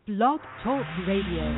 Blog Talk Radio.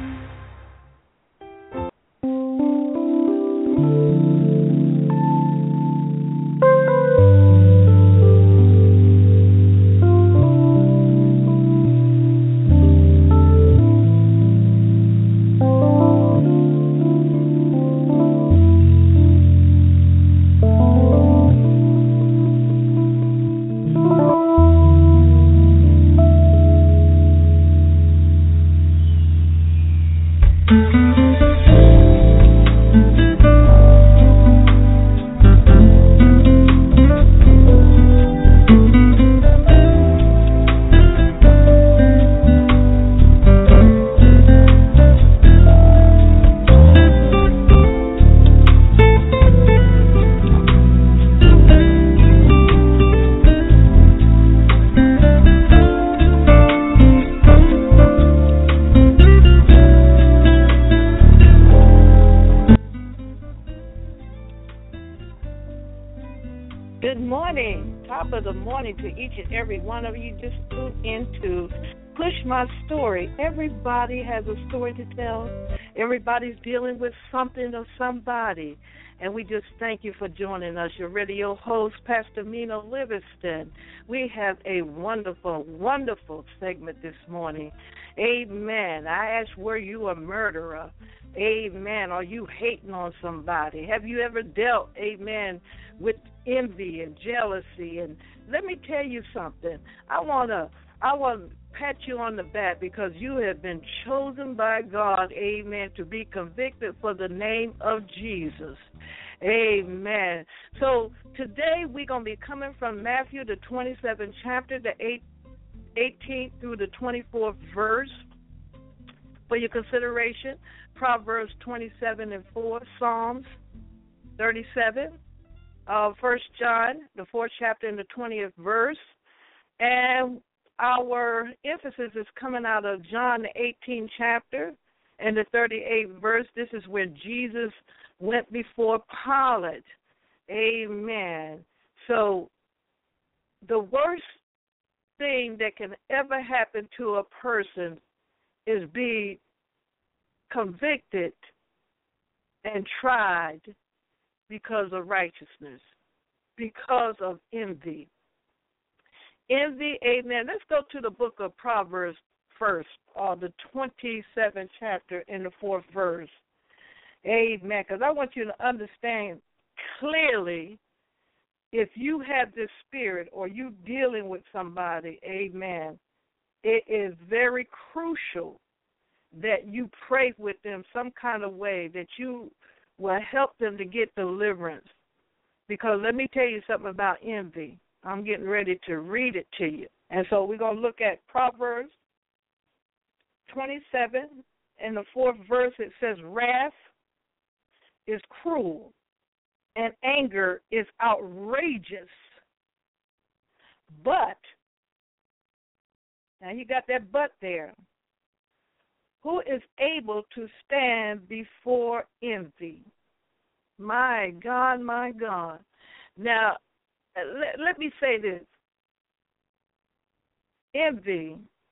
To each and every one of you, just tune in to Push My Story. Everybody has a story to tell. Everybody's dealing with something or somebody. And we just thank you for joining us. Your radio host, Pastor Mina Livingston. We have a wonderful, wonderful segment this morning. Amen. I asked, were you a murderer? Amen. Are you hating on somebody? Have you ever dealt, amen, with envy and jealousy? And let me tell you something. I want to pat you on the back because you have been chosen by God, amen, to be convicted for the name of Jesus. Amen. So today we're going to be coming from Matthew, the 27th chapter, the 18th through the 24th verse. For your consideration, Proverbs 27 and 4, Psalms 37, 1 John, the 4th chapter and the 20th verse. And our emphasis is coming out of John, the 18th chapter and the 38th verse. This is where Jesus went before Pilate. Amen. So the worst thing that can ever happen to a person is be convicted and tried because of righteousness, because of envy. Envy, amen. Let's go to the book of Proverbs first, the 27th chapter and the 4th verse. Amen. Because I want you to understand clearly, if you have this spirit or you dealing with somebody, amen, it is very crucial that you pray with them some kind of way, that you will help them to get deliverance. Because let me tell you something about envy. I'm getting ready to read it to you. And so we're going to look at Proverbs 27 in the 4th verse. It says, wrath is cruel and anger is outrageous. But, now you got that but there. Who is able to stand before envy? My God, my God. Now, let me say this. Envy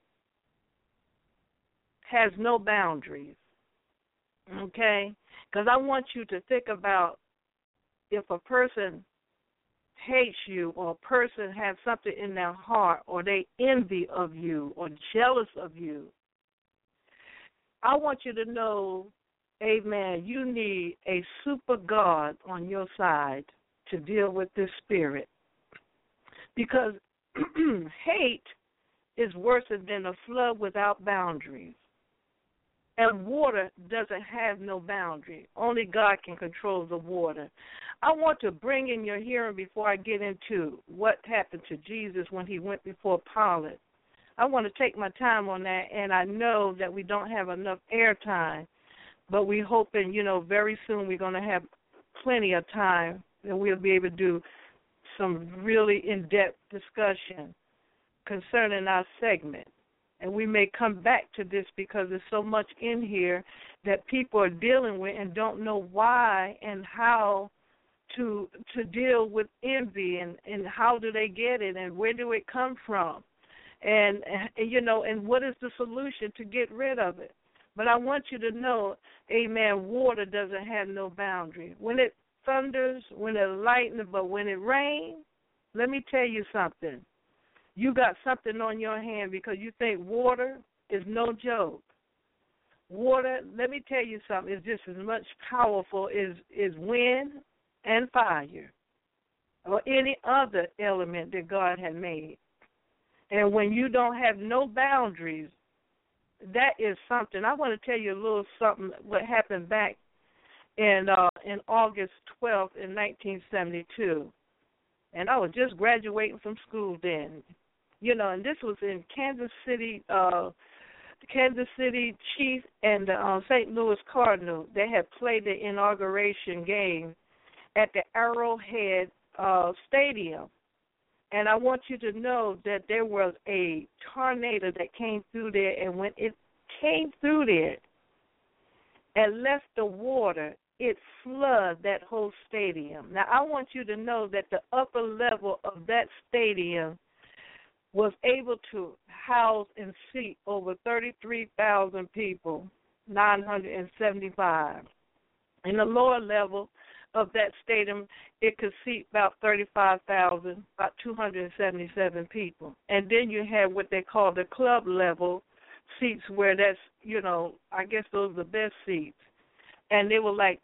has no boundaries, okay? Because I want you to think about if a person hates you or a person has something in their heart or they envy of you or jealous of you, I want you to know, amen, you need a super God on your side to deal with this spirit. Because hate is worse than a flood without boundaries. And water doesn't have no boundary. Only God can control the water. I want to bring in your hearing before I get into what happened to Jesus when he went before Pilate. I want to take my time on that, and I know that we don't have enough airtime, but we're hoping, very soon we're going to have plenty of time and we'll be able to do some really in-depth discussion concerning our segment. And we may come back to this because there's so much in here that people are dealing with and don't know why and how to deal with envy and how do they get it and where do it come from. And and what is the solution to get rid of it? But I want you to know, amen, water doesn't have no boundary. When it thunders, when it lightens, but when it rains, let me tell you something. You got something on your hand because you think water is no joke. Water, let me tell you something, is just as much powerful as wind and fire or any other element that God had made. And when you don't have no boundaries, that is something. I want to tell you a little something what happened back in August 12th in 1972. And I was just graduating from school then. And this was in Kansas City, Chiefs and the St. Louis Cardinals. They had played the inauguration game at the Arrowhead Stadium. And I want you to know that there was a tornado that came through there, and when it came through there and left the water, it flooded that whole stadium. Now, I want you to know that the upper level of that stadium was able to house and seat over 33,000 people, 975. In the lower level of that stadium, it could seat about 35,000, about 277 people. And then you have what they call the club level seats where that's, I guess those are the best seats. And they were like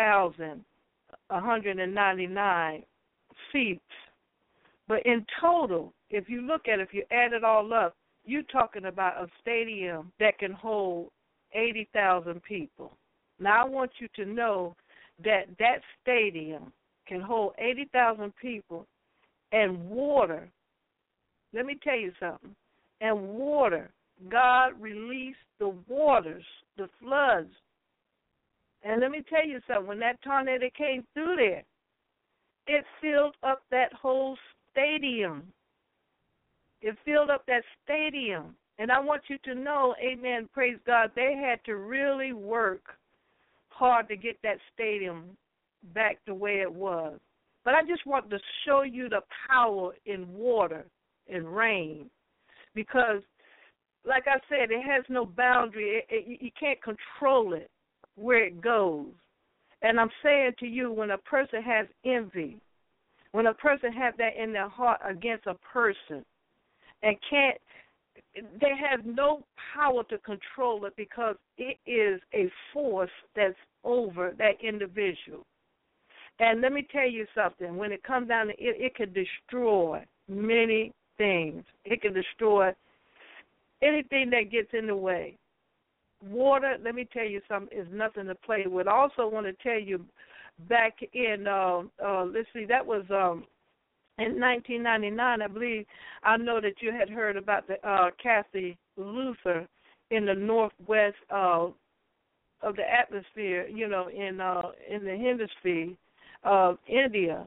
10,199 seats. But in total, if you look at it, if you add it all up, you're talking about a stadium that can hold 80,000 people. Now, I want you to know that stadium can hold 80,000 people, and water, let me tell you something, and water, God released the waters, the floods. And let me tell you something, when that tornado came through there, it filled up that whole stadium. It filled up that stadium. And I want you to know, amen, praise God, they had to really work hard to get that stadium back the way it was. But I just want to show you the power in water and rain because, like I said, it has no boundary. You can't control it where it goes. And I'm saying to you, when a person has envy, when a person has that in their heart against a person and they have no power to control it because it is a force that's over that individual. And let me tell you something. When it comes down to it, it can destroy many things. It can destroy anything that gets in the way. Water, let me tell you something, is nothing to play with. I also want to tell you back in, that was in 1999, I believe. I know that you had heard about the Kathy Luther in the northwest of the atmosphere, in the hemisphere of Indiana,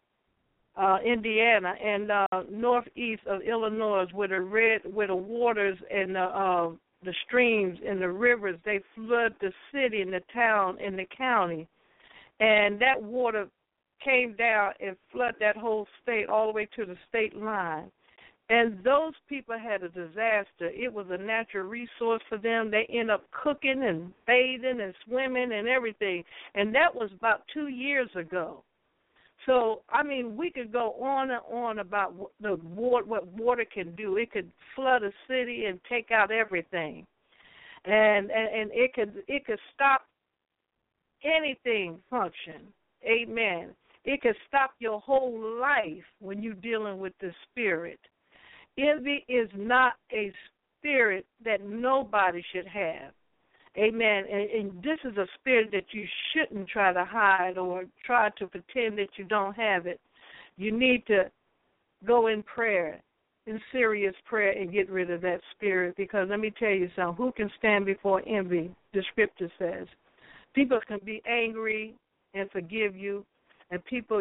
and northeast of Illinois, where the waters and the streams and the rivers, they flood the city and the town and the county, and that water came down and flooded that whole state all the way to the state line. And those people had a disaster. It was a natural resource for them. They end up cooking and bathing and swimming and everything. And that was about 2 years ago. So, I mean, we could go on and on about what water can do. It could flood a city and take out everything. And it could stop anything function. Amen. It could stop your whole life when you're dealing with the spirit. Envy is not a spirit that nobody should have. Amen. And this is a spirit that you shouldn't try to hide or try to pretend that you don't have it. You need to go in prayer, in serious prayer, and get rid of that spirit, because let me tell you something. Who can stand before envy? The scripture says. People can be angry and forgive you, and people,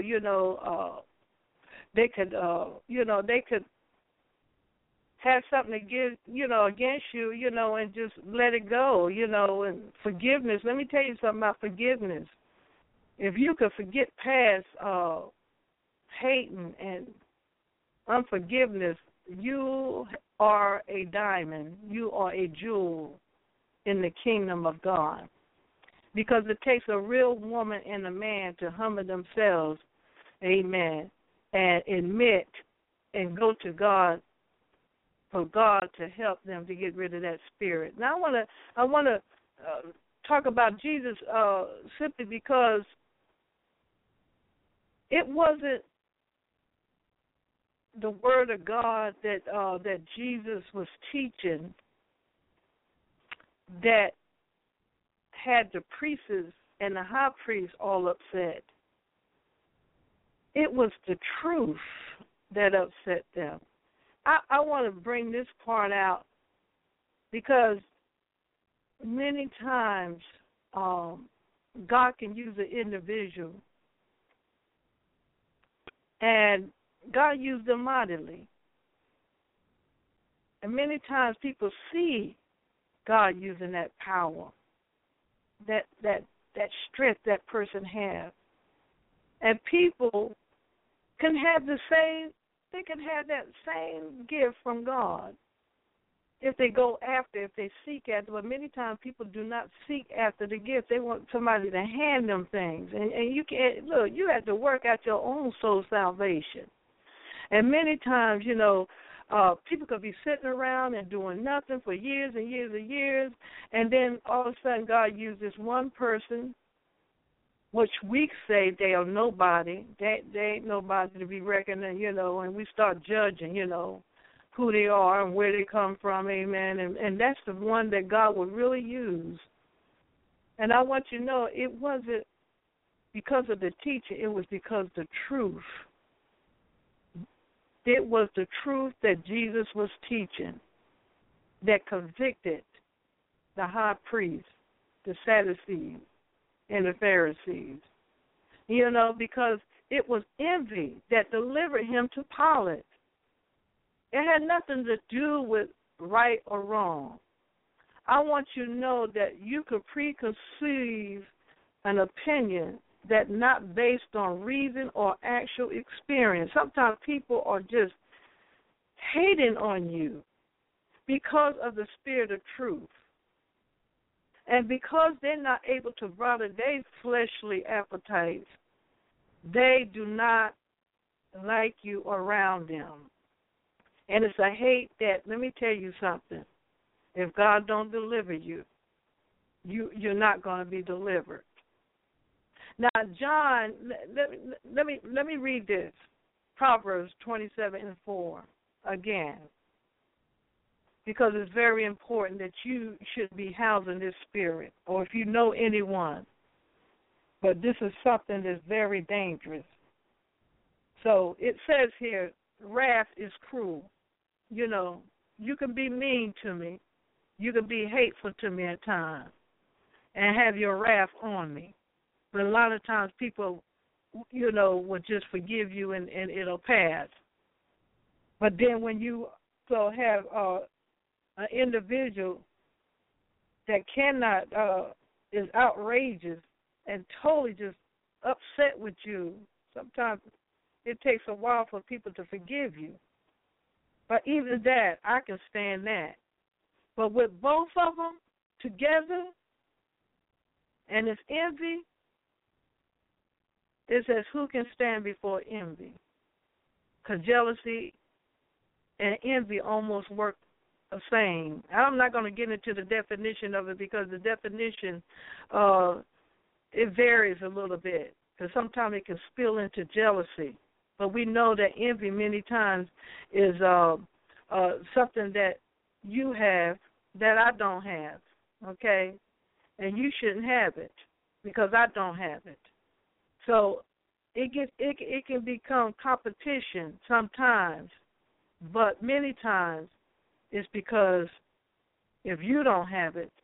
they could have something to give, against you, and just let it go, and forgiveness. Let me tell you something about forgiveness. If you could forget past hating and unforgiveness, you are a diamond. You are a jewel in the kingdom of God. Because it takes a real woman and a man to humble themselves, amen, and admit and go to God for God to help them to get rid of that spirit. Now I want to talk about Jesus simply because it wasn't the word of God that Jesus was teaching that had the priests and the high priests all upset. It was the truth that upset them. I want to bring this part out because many times God can use an individual, and God used them mightily. And many times people see God using that power, that strength that person has. And people can have they can have that same gift from God if they go after, if they seek after. But many times people do not seek after the gift. They want somebody to hand them things. And you can't, look, you have to work out your own soul salvation. And many times, people could be sitting around and doing nothing for years and years and years, and then all of a sudden God uses one person, which we say they are nobody. They ain't nobody to be reckoned, and we start judging, who they are and where they come from, amen. And that's the one that God would really use. And I want you to know it wasn't because of the teacher, it was because the truth. It was the truth that Jesus was teaching that convicted the high priests, the Sadducees, and the Pharisees. Because it was envy that delivered him to Pilate. It had nothing to do with right or wrong. I want you to know that you could preconceive an opinion that not based on reason or actual experience. Sometimes people are just hating on you because of the spirit of truth. And because they're not able to bother their fleshly appetites, they do not like you around them. And it's a hate that, let me tell you something, if God don't deliver you, you're not going to be delivered. Now, John, let me read this, Proverbs 27:4 again, because it's very important that you should be housing this spirit, or if you know anyone. But this is something that's very dangerous. So it says here, wrath is cruel. You can be mean to me. You can be hateful to me at times and have your wrath on me. But a lot of times people, will just forgive you and it'll pass. But then when you have an individual that cannot, is outrageous and totally just upset with you, sometimes it takes a while for people to forgive you. But even that, I can stand that. But with both of them together, and it's envy, it says, who can stand before envy? Because jealousy and envy almost work the same. I'm not going to get into the definition of it because the definition, it varies a little bit. Because sometimes it can spill into jealousy. But we know that envy many times is something that you have that I don't have, okay? And you shouldn't have it because I don't have it. So it can become competition sometimes, but many times it's because if you don't have it,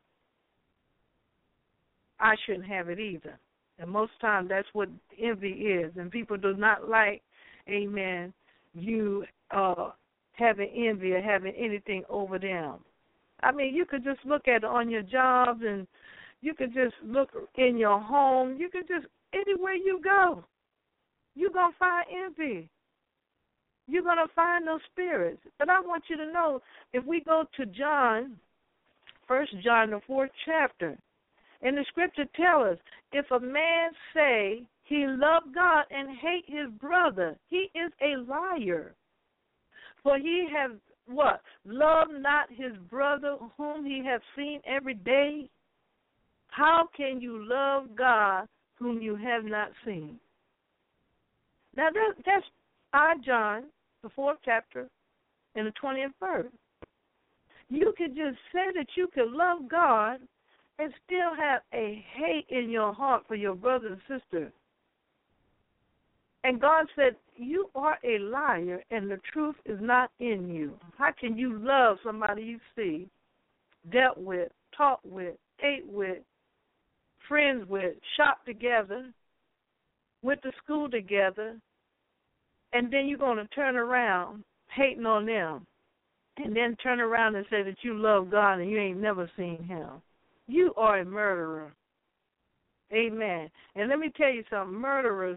I shouldn't have it either. And most times that's what envy is. And people do not like, amen, you having envy or having anything over them. I mean, you could just look at it on your jobs, and you could just look in your home. You could just, anywhere you go, you're going to find envy. you're going to find those spirits. But I want you to know, if we go to John, 1 John, the 4th chapter, and the scripture tells us, if a man say he love God and hate his brother, he is a liar. For he has what? Love not his brother whom he has seen every day. How can you love God whom you have not seen? Now that's John, the 4th chapter, and the 20th verse. You could just say that you can love God and still have a hate in your heart for your brother and sister. And God said, you are a liar and the truth is not in you. How can you love somebody you see, dealt with, talked with, ate with, friends with, shopped together, went to school together, and then you're going to turn around hating on them and then turn around and say that you love God and you ain't never seen him? You are a murderer. Amen. And let me tell you something, murderers,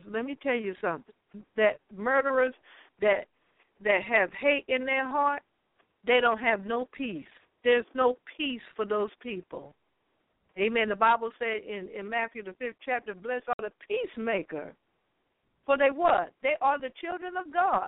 that murderers that have hate in their heart, they don't have no peace. There's no peace for those people. Amen. The Bible said in Matthew, the 5th chapter, blessed are the peacemaker. For they what? They are the children of God.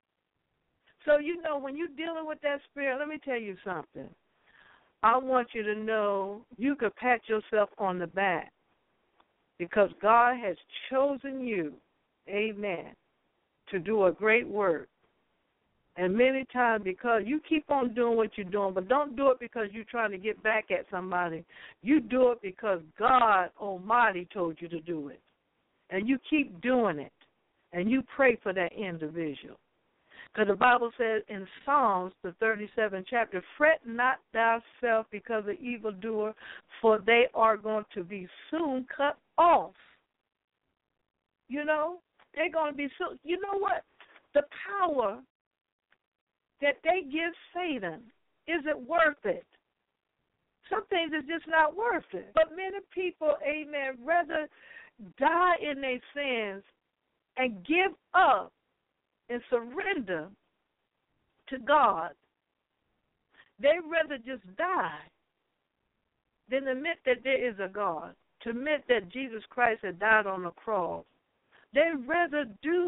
So, you know, when you're dealing with that spirit, let me tell you something. I want you to know you could pat yourself on the back because God has chosen you, amen, to do a great work. And many times because you keep on doing what you're doing, but don't do it because you're trying to get back at somebody. You do it because God Almighty told you to do it. And you keep doing it. And you pray for that individual. Because the Bible says in Psalms, the 37th chapter, fret not thyself because of evildoer, for they are going to be soon cut off. You know, they're going to be soon. You know what? The power that they give Satan, is it worth it? Some things is just not worth it. But many people, amen, rather die in their sins and give up and surrender to God. They rather just die than admit that there is a God, to admit that Jesus Christ had died on the cross. They rather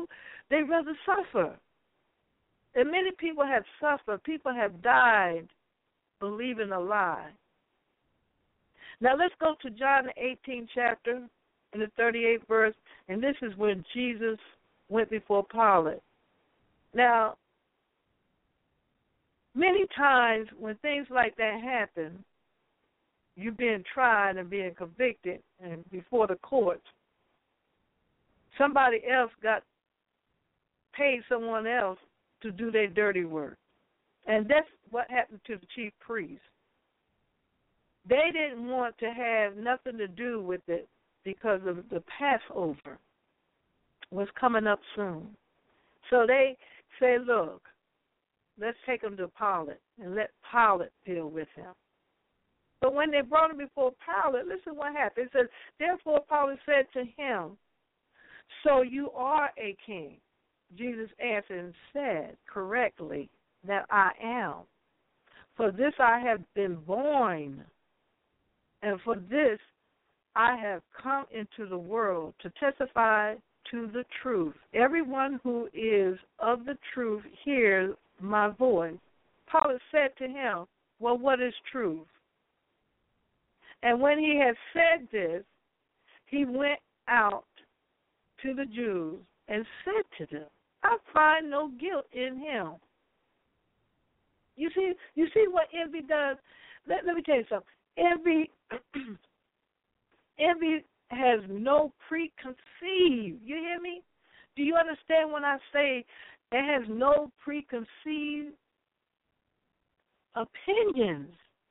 suffer. And many people have suffered. People have died believing a lie. Now let's go to John the 18th chapter and the 38th verse, and this is when Jesus went before Pilate. Now, many times when things like that happen, you're being tried and being convicted and before the courts, somebody else paid someone else to do their dirty work. And that's what happened to the chief priest. They didn't want to have nothing to do with it because of the Passover was coming up soon. So they say, look, let's take him to Pilate and let Pilate deal with him. But when they brought him before Pilate, listen what happened. It says, therefore Pilate said to him, so you are a king. Jesus answered and said correctly that I am. For this I have been born, and for this I have come into the world to testify to the truth. Everyone who is of the truth hears my voice. Pilate said to him, well, what is truth? And when he had said this, he went out to the Jews and said to them, I find no guilt in him. You see what envy does? Let me tell you something. Envy has no preconceived. You hear me? Do you understand when I say it has no preconceived opinions?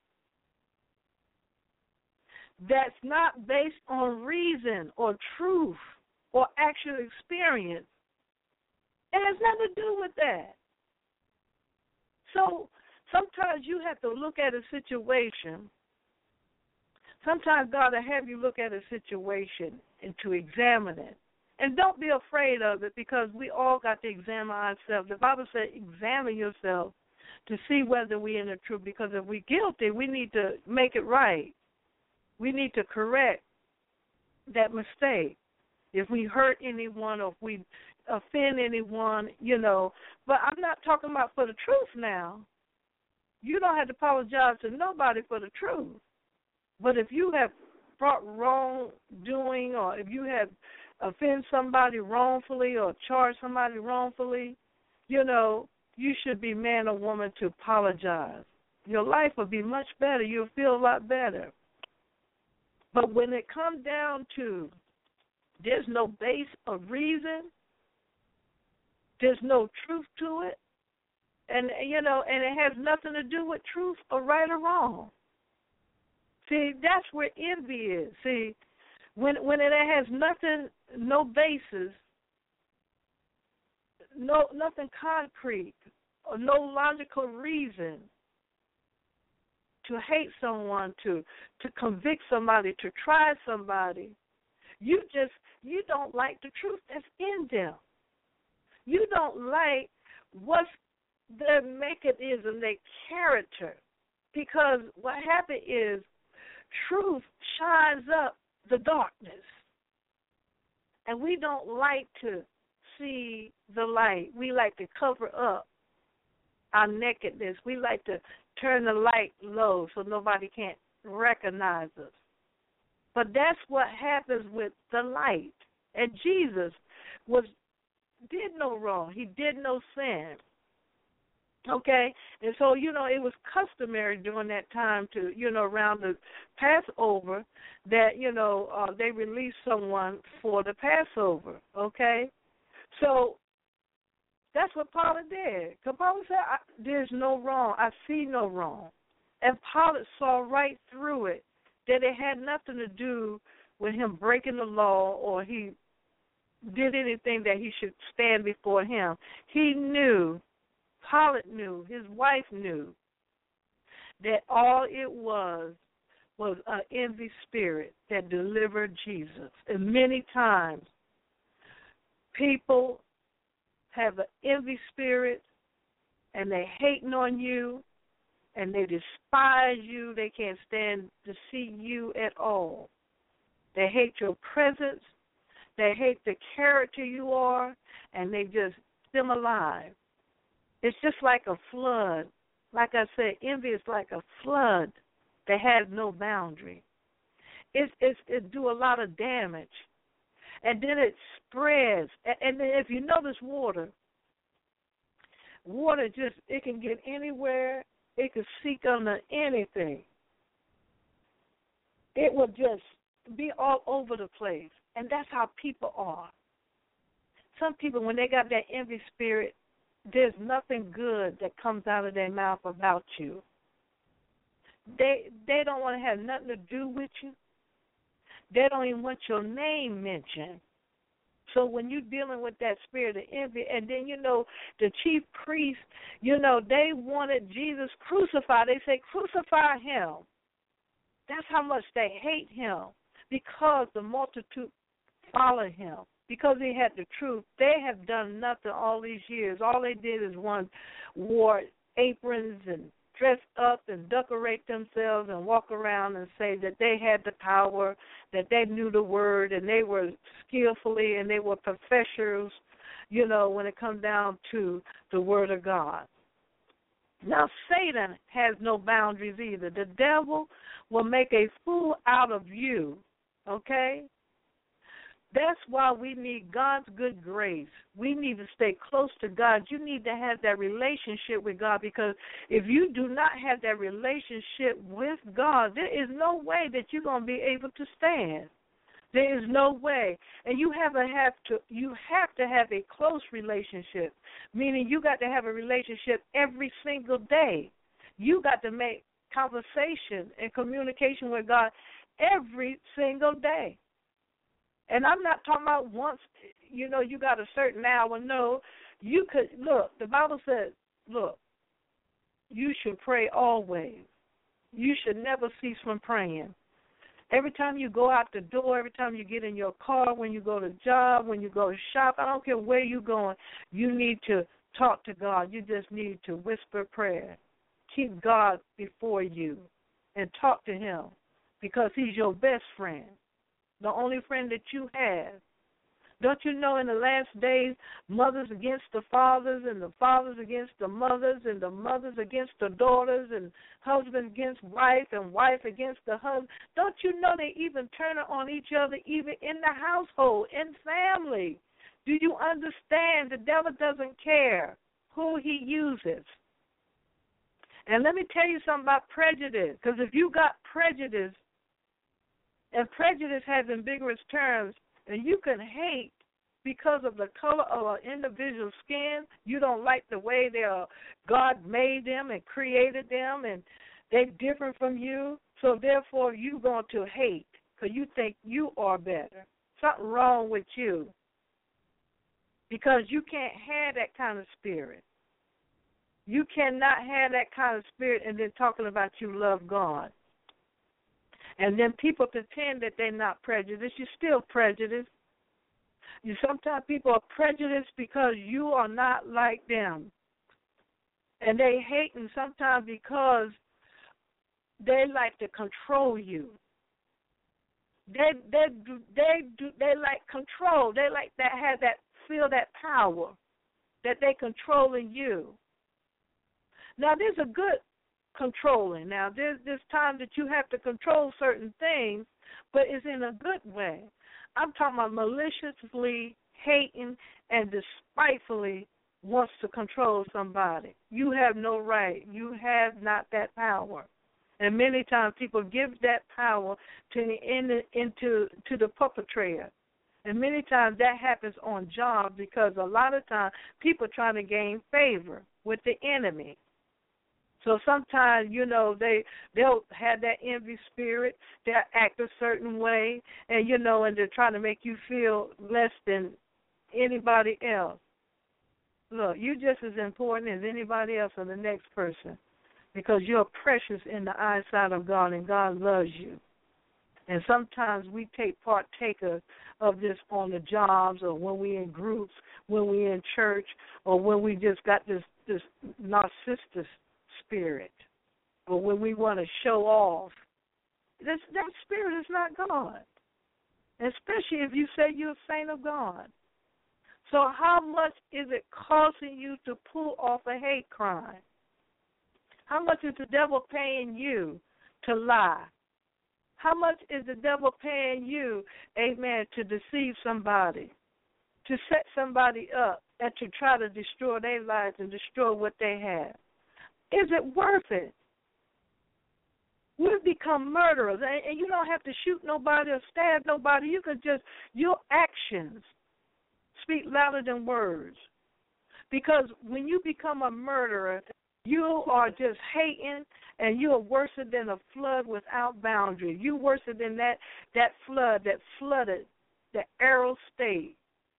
That's not based on reason or truth or actual experience. It has nothing to do with that. So sometimes you have to look at a situation. Sometimes God will have you look at a situation and to examine it And don't be afraid of it, because we all got to examine ourselves. The Bible said, examine yourself to see whether we're in the truth, because if we're guilty, we need to make it right. We need to correct that mistake. If we hurt anyone or if we offend anyone, But I'm not talking about for the truth now. You don't have to apologize to nobody for the truth. But if you have brought wrongdoing, or if you have offended somebody wrongfully or charged somebody wrongfully, you should be man or woman to apologize. Your life will be much better. You'll feel a lot better. But when it comes down to there's no base of reason, there's no truth to it, and it has nothing to do with truth or right or wrong. See, that's where envy is. See, when it has nothing, no basis, nothing concrete, or no logical reason to hate someone, to convict somebody, to try somebody, you don't like the truth that's in them. You don't like what their mechanism, their character, because what happens is truth shines up the darkness, and we don't like to see the light. We like to cover up our nakedness. We like to turn the light low so nobody can't recognize us. But that's what happens with the light. And Jesus did no wrong. He did no sin. Okay? And so, it was customary during that time to, around the Passover that, they released someone for the Passover. Okay? So that's what Pilate did. Because Pilate said, there's no wrong. I see no wrong. And Pilate saw right through it that it had nothing to do with him breaking the law or he did anything that he should stand before him. He knew, Pilate knew, his wife knew, that all it was an envy spirit that delivered Jesus. And many times people have an envy spirit and they hating on you and they despise you. They can't stand to see you at all. They hate your presence. They hate the character you are, and they just stem alive. It's just like a flood. Like I said, envy is like a flood that has no boundary. It do a lot of damage. And then it spreads. And then if you notice water just, it can get anywhere. It can seep under anything. It will just be all over the place. And that's how people are. Some people, when they got that envy spirit, there's nothing good that comes out of their mouth about you. They don't want to have nothing to do with you. They don't even want your name mentioned. So when you're dealing with that spirit of envy, and then, the chief priests, they wanted Jesus crucified. They say, crucify him. That's how much they hate him, because the multitude follow him, because he had the truth. They have done nothing all these years. All they did is wore aprons and dressed up and decorate themselves and walk around and say that they had the power, that they knew the word, and they were skillfully and they were professionals, when it comes down to the word of God. Now, Satan has no boundaries either. The devil will make a fool out of you, okay? That's why we need God's good grace. We need to stay close to God. You need to have that relationship with God, because if you do not have that relationship with God, there is no way that you're going to be able to stand. There is no way. And you have to have a close relationship, meaning you got to have a relationship every single day. You got to make conversation and communication with God every single day. And I'm not talking about once, you got a certain hour. No, you could, the Bible says, you should pray always. You should never cease from praying. Every time you go out the door, every time you get in your car, when you go to job, when you go to shop, I don't care where you're going, you need to talk to God. You just need to whisper prayer. Keep God before you and talk to him because he's your best friend, the only friend that you have. Don't you know in the last days, mothers against the fathers and the fathers against the mothers and the mothers against the daughters and husband against wife and wife against the husband? Don't you know they even turn on each other even in the household, in family? Do you understand the devil doesn't care who he uses? And let me tell you something about prejudice, because if you got prejudice, and prejudice has ambiguous terms, and you can hate because of the color of an individual's skin. You don't like the way God made them and created them, and they're different from you. So therefore, you're going to hate because you think you are better. Something wrong with you because you can't have that kind of spirit. You cannot have that kind of spirit and then talking about you love God. And then people pretend that they're not prejudiced. You're still prejudiced. Sometimes people are prejudiced because you are not like them. And they hate them sometimes because they like to control you. They like control. They like that, have that, feel that power that they controlling you. Now, there's a good controlling. Now, there's time that you have to control certain things, but it's in a good way. I'm talking about maliciously hating and despitefully wants to control somebody. You have no right. You have not that power. And many times people give that power to the perpetrator. And many times that happens on jobs because a lot of times people trying to gain favor with the enemy. So sometimes, they'll have that envy spirit. They'll act a certain way, and they're trying to make you feel less than anybody else. Look, you're just as important as anybody else or the next person because you're precious in the eyesight of God, and God loves you. And sometimes we partakers of this on the jobs or when we in groups, when we in church, or when we just got this narcissistic spirit, or when we want to show off. That spirit is not God, especially if you say you're a saint of God. So how much is it costing you to pull off a hate crime? How much is the devil paying you to lie? How much is the devil paying you, amen, to deceive somebody, to set somebody up, and to try to destroy their lives and destroy what they have? Is it worth it? We've become murderers, and you don't have to shoot nobody or stab nobody. You can just, your actions speak louder than words. Because when you become a murderer, you are just hating, and you are worse than a flood without boundaries. You're worse than that flood that flooded the Arrow State.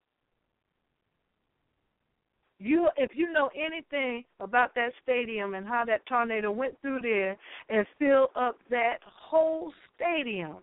If you know anything about that stadium and how that tornado went through there and filled up that whole stadium,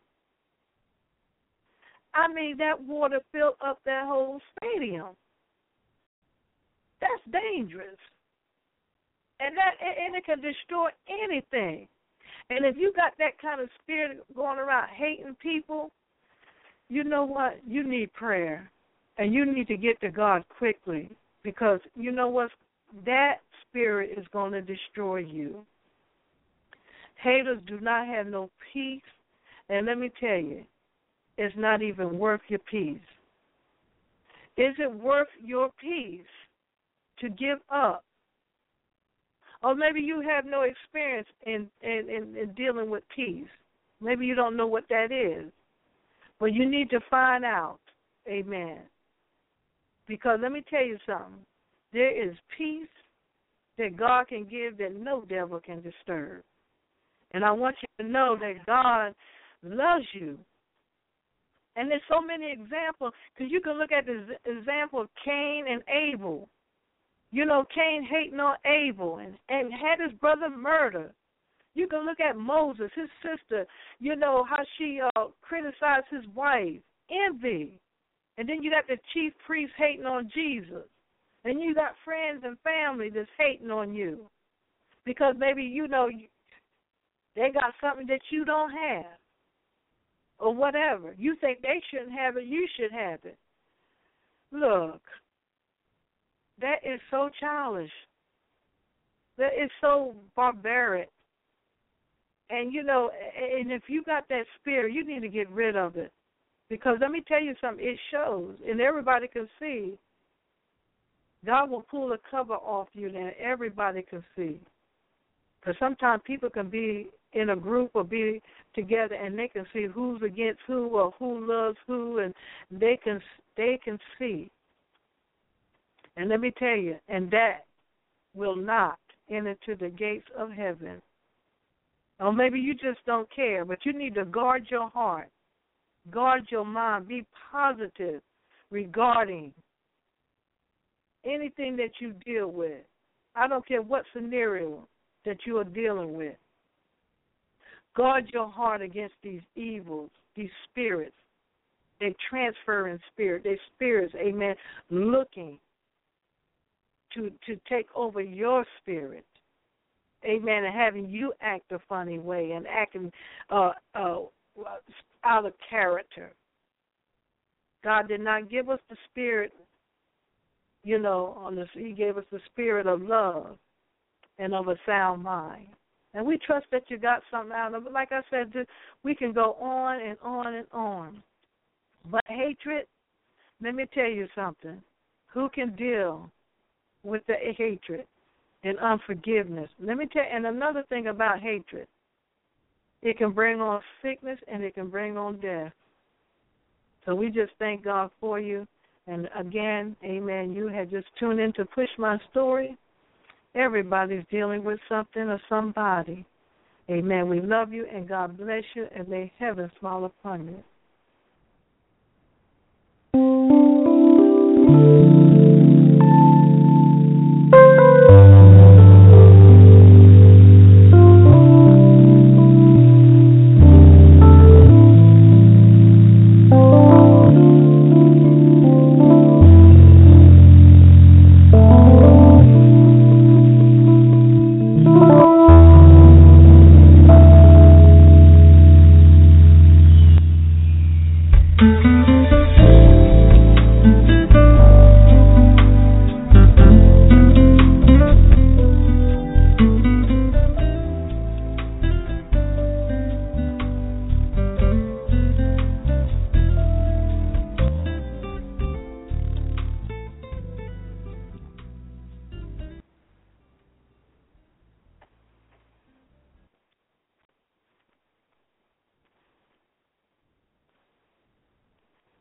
I mean, that water filled up that whole stadium. That's dangerous. And it can destroy anything. And if you got that kind of spirit going around hating people, you know what? You need prayer. And you need to get to God quickly. Because you know what? That spirit is going to destroy you. Haters do not have no peace. And let me tell you, it's not even worth your peace. Is it worth your peace to give up? Or maybe you have no experience in dealing with peace. Maybe you don't know what that is. But you need to find out. Amen. Because let me tell you something. There is peace that God can give that no devil can disturb. And I want you to know that God loves you. And there's so many examples, because you can look at the example of Cain and Abel. Cain hating on Abel and had his brother murdered. You can look at Moses, his sister, how she criticized his wife. Envy. And then you got the chief priest hating on Jesus. And you got friends and family that's hating on you. Because maybe, they got something that you don't have. Or whatever. You think they shouldn't have it, you should have it. Look, that is so childish. That is so barbaric. And, and if you got that spirit, you need to get rid of it. Because let me tell you something, it shows, and everybody can see. God will pull the cover off you, and everybody can see. Because sometimes people can be in a group or be together, and they can see who's against who or who loves who, and they can see. And let me tell you, and that will not enter to the gates of heaven. Or maybe you just don't care, but you need to guard your heart, guard your mind, be positive regarding anything that you deal with. I don't care what scenario that you are dealing with. Guard your heart against these evils, these spirits. They transfer in spirit. They spirits, amen, looking to take over your spirit. Amen, and having you act a funny way and acting out of character. God did not give us the spirit, He gave us the spirit of love and of a sound mind. And we trust that you got something out of it. Like I said, we can go on and on and on. But hatred, let me tell you something. Who can deal with the hatred and unforgiveness? Let me tell you, and another thing about hatred, it can bring on sickness and it can bring on death. So we just thank God for you. And again, amen, you had just tuned in to Push My Story. Everybody's dealing with something or somebody. Amen. We love you and God bless you, and may heaven smile upon you.